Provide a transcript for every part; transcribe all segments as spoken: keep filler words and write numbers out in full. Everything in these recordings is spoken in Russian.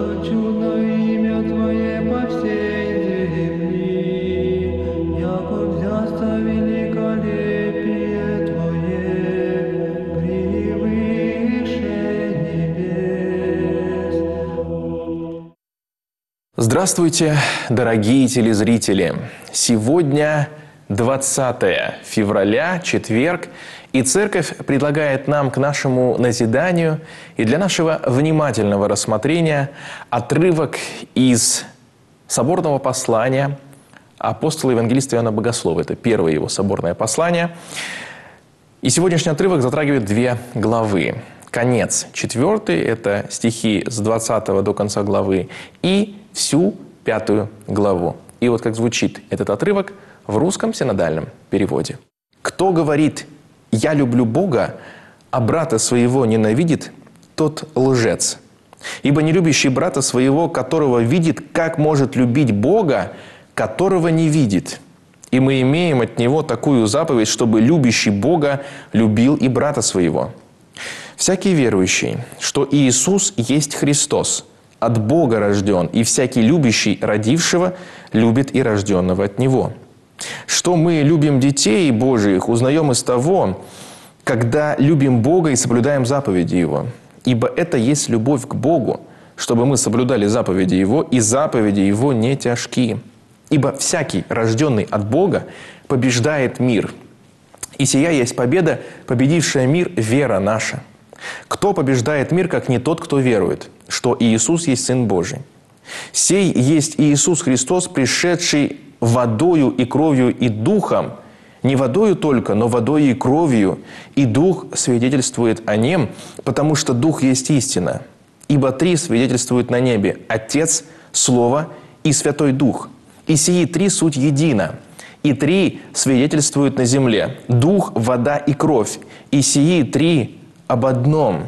что чудно имя Твое по всей земли, яко взяться великолепие Твое превыше небес. Здравствуйте, дорогие телезрители! Сегодня двадцатое февраля, четверг, и Церковь предлагает нам к нашему назиданию и для нашего внимательного рассмотрения отрывок из соборного послания апостола евангелиста Иоанна Богослова. Это первое его соборное послание. И сегодняшний отрывок затрагивает две главы. Конец четвертый, это стихи с двадцатого до конца главы, и всю пятую главу. И вот как звучит этот отрывок в русском синодальном переводе. «Кто говорит: я люблю Бога, а брата своего ненавидит, тот лжец. Ибо не любящий брата своего, которого видит, как может любить Бога, которого не видит? И мы имеем от него такую заповедь, чтобы любящий Бога любил и брата своего. Всякий верующий, что Иисус есть Христос, от Бога рожден, и всякий любящий родившего любит и рожденного от Него. Что мы любим детей Божиих, узнаем из того, когда любим Бога и соблюдаем заповеди Его. Ибо это есть любовь к Богу, чтобы мы соблюдали заповеди Его, и заповеди Его не тяжки. Ибо всякий, рожденный от Бога, побеждает мир. И сия есть победа, победившая мир, вера наша. Кто побеждает мир, как не тот, кто верует, что Иисус есть Сын Божий? Сей есть Иисус Христос, пришедший водою и кровью и духом, не водою только, но водою и кровью, и дух свидетельствует о нем, потому что дух есть истина. Ибо три свидетельствуют на небе: Отец, Слово и Святой Дух. И сии три суть едино. И три свидетельствуют на земле: дух, вода и кровь. И сии три об одном.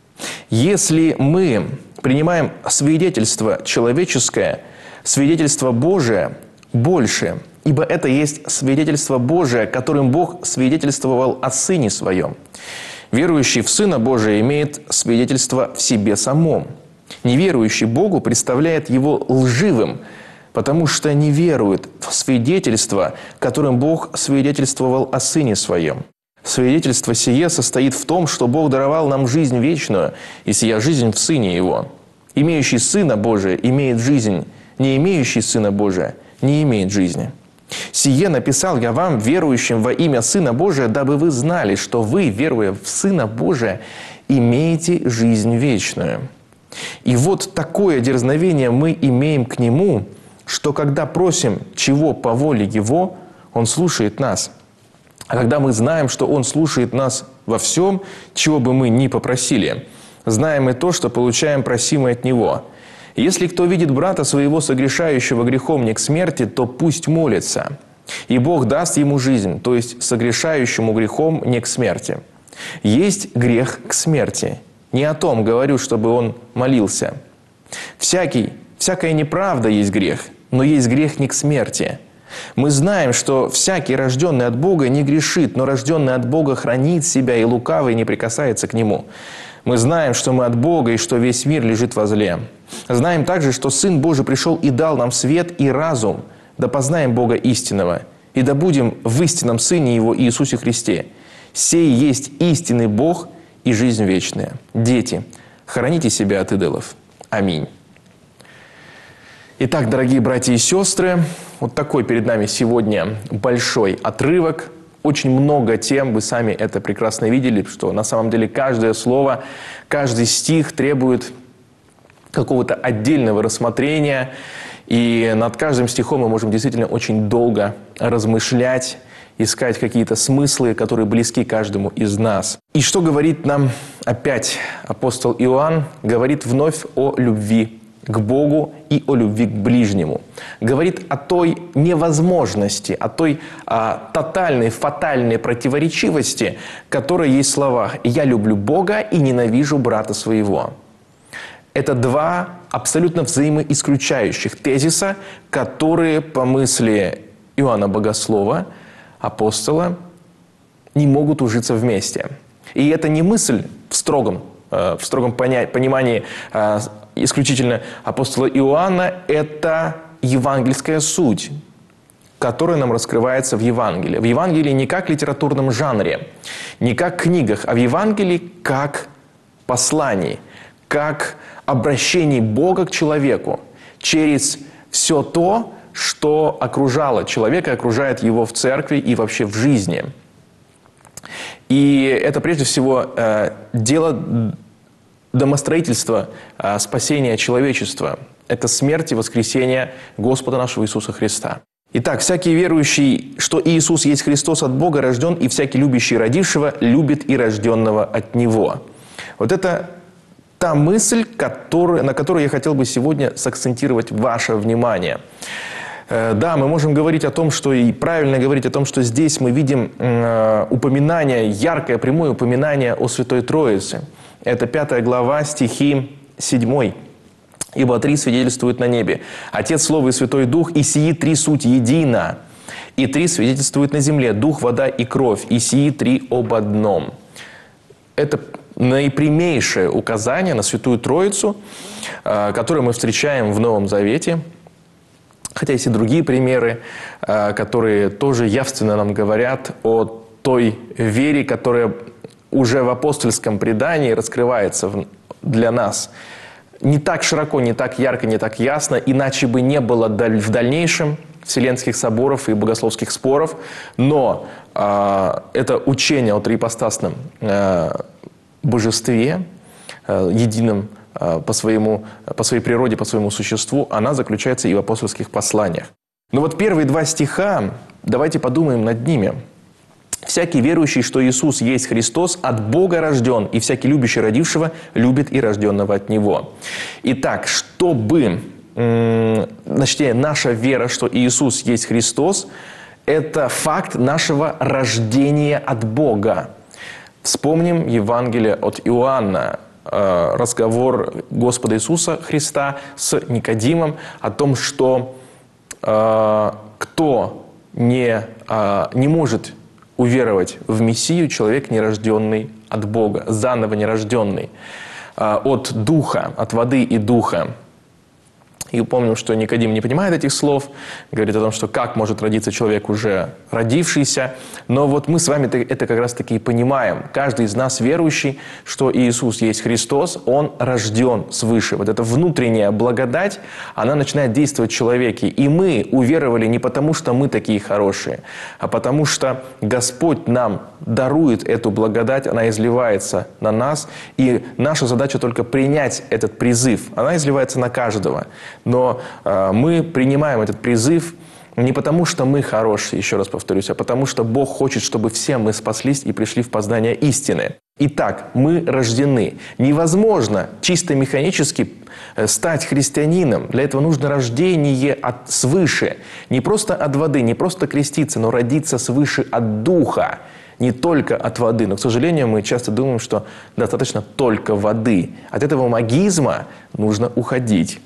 Если мы принимаем свидетельство человеческое, свидетельство Божие больше, ибо это есть свидетельство Божие, которым Бог свидетельствовал о Сыне Своем. Верующий в Сына Божия имеет свидетельство в себе самом. Неверующий Богу представляет его лживым, потому что не верует в свидетельство, которым Бог свидетельствовал о Сыне Своем. Свидетельство сие состоит в том, что Бог даровал нам жизнь вечную, и сия жизнь в Сыне Его. Имеющий Сына Божия имеет жизнь, не имеющий Сына Божия не имеет жизни. Сие написал я вам, верующим во имя Сына Божия, дабы вы знали, что вы, веруя в Сына Божия, имеете жизнь вечную. И вот такое дерзновение мы имеем к Нему, что когда просим чего по воле Его, Он слушает нас. А когда мы знаем, что Он слушает нас во всем, чего бы мы ни попросили, знаем и то, что получаем просимое от Него. Если кто видит брата своего, согрешающего грехом не к смерти, то пусть молится, и Бог даст ему жизнь, то есть согрешающему грехом не к смерти. Есть грех к смерти. Не о том говорю, чтобы он молился. Всякий, всякая неправда есть грех, но есть грех не к смерти. Мы знаем, что всякий, рожденный от Бога, не грешит, но рожденный от Бога хранит себя, и лукавый не прикасается к нему. Мы знаем, что мы от Бога, и что весь мир лежит во зле. Знаем также, что Сын Божий пришел и дал нам свет и разум, да познаем Бога истинного, и да будем в истинном Сыне Его Иисусе Христе. Сей есть истинный Бог и жизнь вечная. Дети, храните себя от идолов. Аминь. Итак, дорогие братья и сестры, вот такой перед нами сегодня большой отрывок. Очень много тем, вы сами это прекрасно видели, что на самом деле каждое слово, каждый стих требует какого-то отдельного рассмотрения. И над каждым стихом мы можем действительно очень долго размышлять, искать какие-то смыслы, которые близки каждому из нас. И что говорит нам опять апостол Иоанн? Говорит вновь о любви к Богу и о любви к ближнему. Говорит о той невозможности, о той а, тотальной, фатальной противоречивости, которая есть в словах «Я люблю Бога и ненавижу брата своего». Это два абсолютно взаимоисключающих тезиса, которые, по мысли Иоанна Богослова, апостола, не могут ужиться вместе. И это не мысль в строгом в строгом понимании исключительно апостола Иоанна, это евангельская суть, которая нам раскрывается в Евангелии. В Евангелии не как в литературном жанре, не как в книгах, а в Евангелии как послании, как обращении Бога к человеку через все то, что окружало человека, окружает его в церкви и вообще в жизни. И это прежде всего э, дело домостроительства, э, спасения человечества. Это смерть и воскресение Господа нашего Иисуса Христа. Итак, всякий верующий, что Иисус есть Христос от Бога рожден, и всякий любящий родившего любит и рожденного от Него. Вот это та мысль, который, на которую я хотел бы сегодня сакцентировать ваше внимание. Да, мы можем говорить о том, что и правильно говорить о том, что здесь мы видим э, упоминание, яркое, прямое упоминание о Святой Троице. Это пятая глава, стихи седьмой. «Ибо три свидетельствуют на небе: Отец, Слово и Святой Дух, и сии три суть едино. И три свидетельствуют на земле: Дух, вода и кровь, и сии три об одном». Это наипрямейшее указание на Святую Троицу, э, которое мы встречаем в Новом Завете. Хотя есть и другие примеры, которые тоже явственно нам говорят о той вере, которая уже в апостольском предании раскрывается для нас. Не так широко, не так ярко, не так ясно, иначе бы не было в дальнейшем вселенских соборов и богословских споров. Но э, это учение о триипостасном э, божестве, э, едином, По, своему, по своей природе, по своему существу, она заключается и в апостольских посланиях. Но вот первые два стиха, давайте подумаем над ними. «Всякий верующий, что Иисус есть Христос, от Бога рожден, и всякий любящий родившего любит и рожденного от Него». Итак, чтобы, значит, наша вера, что Иисус есть Христос, это факт нашего рождения от Бога. Вспомним Евангелие от Иоанна, разговор Господа Иисуса Христа с Никодимом о том, что э, кто не, э, не может уверовать в Мессию, человек нерожденный от Бога, заново нерожденный, э, от Духа, от воды и Духа. И помним, что Никодим не понимает этих слов, говорит о том, что как может родиться человек, уже родившийся. Но вот мы с вами это как раз-таки и понимаем. Каждый из нас верующий, что Иисус есть Христос, Он рожден свыше. Вот эта внутренняя благодать, она начинает действовать в человеке. И мы уверовали не потому, что мы такие хорошие, а потому что Господь нам дарует эту благодать, она изливается на нас. И наша задача только принять этот призыв. Она изливается на каждого. Но э, мы принимаем этот призыв не потому, что мы хорошие, еще раз повторюсь, а потому, что Бог хочет, чтобы все мы спаслись и пришли в познание истины. Итак, мы рождены. Невозможно чисто механически стать христианином. Для этого нужно рождение от свыше. Не просто от воды, не просто креститься, но родиться свыше от Духа. Не только от воды. Но, к сожалению, мы часто думаем, что достаточно только воды. От этого магизма нужно уходить.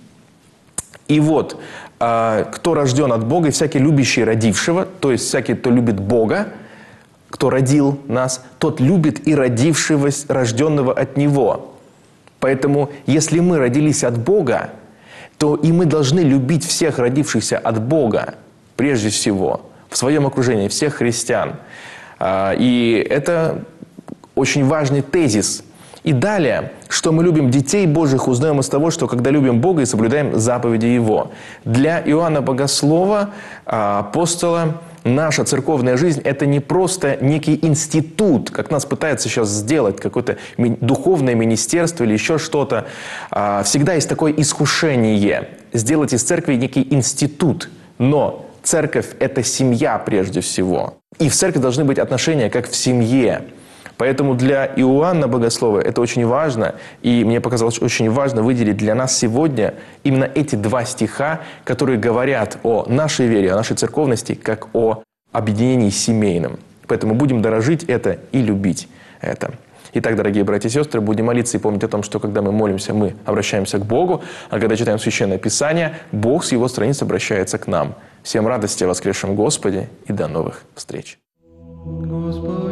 И вот, э, кто рожден от Бога, и всякий любящий родившего, то есть всякий, кто любит Бога, кто родил нас, тот любит и родившего, рожденного от Него. Поэтому, если мы родились от Бога, то и мы должны любить всех родившихся от Бога, прежде всего, в своем окружении, всех христиан. Э, и это очень важный тезис. И далее, что мы любим детей Божьих, узнаем из того, что когда любим Бога и соблюдаем заповеди Его. Для Иоанна Богослова, апостола, наша церковная жизнь – это не просто некий институт, как нас пытаются сейчас сделать, какое-то духовное министерство или еще что-то. Всегда есть такое искушение – сделать из церкви некий институт. Но церковь – это семья прежде всего. И в церкви должны быть отношения, как в семье. Поэтому для Иоанна Богослова это очень важно, и мне показалось очень важно выделить для нас сегодня именно эти два стиха, которые говорят о нашей вере, о нашей церковности, как о объединении семейном. Поэтому будем дорожить это и любить это. Итак, дорогие братья и сестры, будем молиться и помнить о том, что когда мы молимся, мы обращаемся к Богу, а когда читаем Священное Писание, Бог с Его страниц обращается к нам. Всем радости о воскресшем Господе и до новых встреч. Господи.